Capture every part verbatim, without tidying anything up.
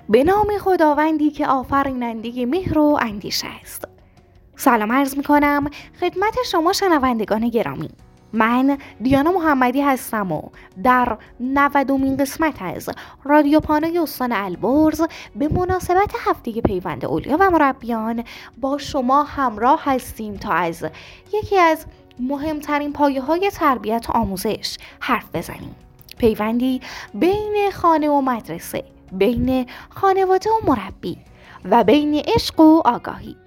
به نام خداوندی که آفریننده مهر و اندیشه است. سلام عرض می کنم خدمت شما شنوندگان گرامی. من دیانا محمدی هستم و در نودمین قسمت از رادیو پانوی استان البرز به مناسبت هفته پیوند اولیا و مربیان با شما همراه هستیم تا از یکی از مهمترین پایه‌های تربیت و آموزش حرف بزنیم. پیوندی بین خانه و مدرسه، بین خانواده و مربی و بین عشق و آگاهی.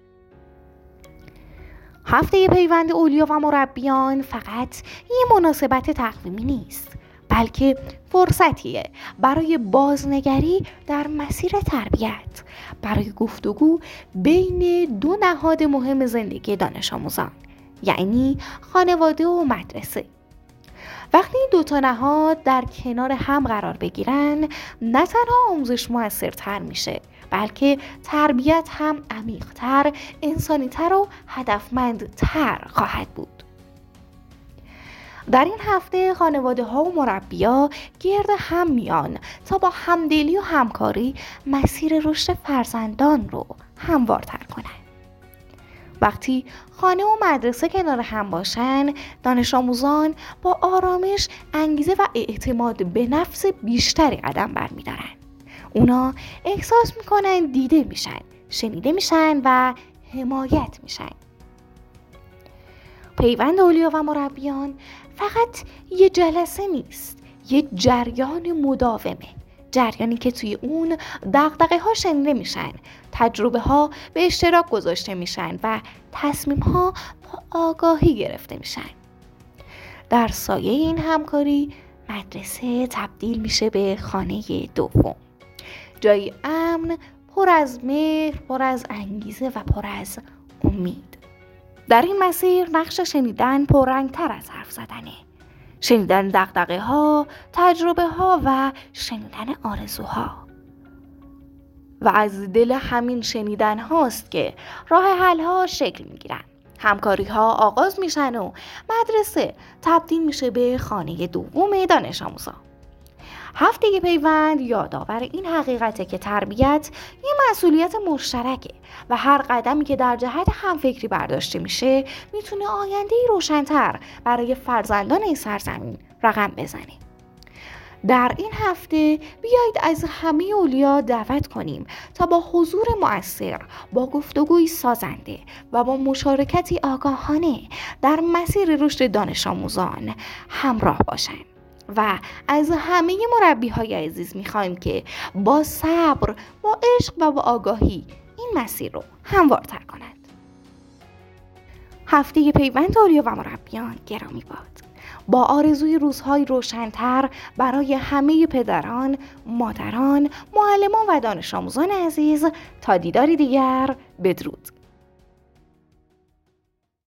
هفته پیوند اولیا و مربیان فقط یه مناسبت تقویمی نیست، بلکه فرصتیه برای بازنگری در مسیر تربیت، برای گفتگو بین دو نهاد مهم زندگی دانش آموزان، یعنی خانواده و مدرسه. وقتی این دو تا نهاد در کنار هم قرار بگیرن، نه تنها آموزش موثرتر میشه، بلکه تربیت هم عمیق‌تر، انسانی‌تر و هدفمندتر خواهد بود. در این هفته خانواده ها و مربی‌ها گرد هم میان تا با همدلی و همکاری مسیر رشد فرزندان رو هموارتر کنن. وقتی خانه و مدرسه کنار هم باشن، دانش آموزان با آرامش، انگیزه و اعتماد به نفس بیشتری قدم برمی‌دارن. اونا احساس میکنن دیده میشن، شنیده میشن و حمایت میشن. پیوند اولیا و مربیان فقط یه جلسه نیست، یه جریان مداومه. جریانی که توی اون دغدغه ها شنیده میشن، تجربه ها به اشتراک گذاشته میشن و تصمیم ها با آگاهی گرفته میشن. در سایه این همکاری مدرسه تبدیل میشه به خانه دوم، جایی امن، پر از مهر، پر از انگیزه و پر از امید. در این مسیر نقش شنیدن پررنگ‌تر از حرف زدنه. شنیدن دغدغه ها، تجربه ها و شنیدن آرزوها. و از دل همین شنیدن هاست که راه حل ها شکل میگیرن. همکاری ها آغاز میشن و مدرسه تبدیل میشه به خانه دوم دانش آموزان. هفته پیوند یادآور این حقیقته که تربیت یه مسئولیت مشترکه و هر قدمی که در جهت همفکری برداشته میشه میتونه آینده‌ای روشن‌تر برای فرزندان این سرزمین رقم بزنه. در این هفته بیایید از همه اولیا دعوت کنیم تا با حضور مؤثر، با گفتگوی سازنده و با مشارکتی آگاهانه در مسیر رشد دانش آموزان همراه باشند. و از همه مربی‌های عزیز می‌خوایم که با صبر، با عشق و با آگاهی این مسیر رو هموارتر کنند. هفته پیوند اولیا و مربیان گرامی باد. با آرزوی روزهای روشن‌تر برای همه پدران، مادران، معلمان و دانش آموزان عزیز، تا دیداری دیگر، بدرود.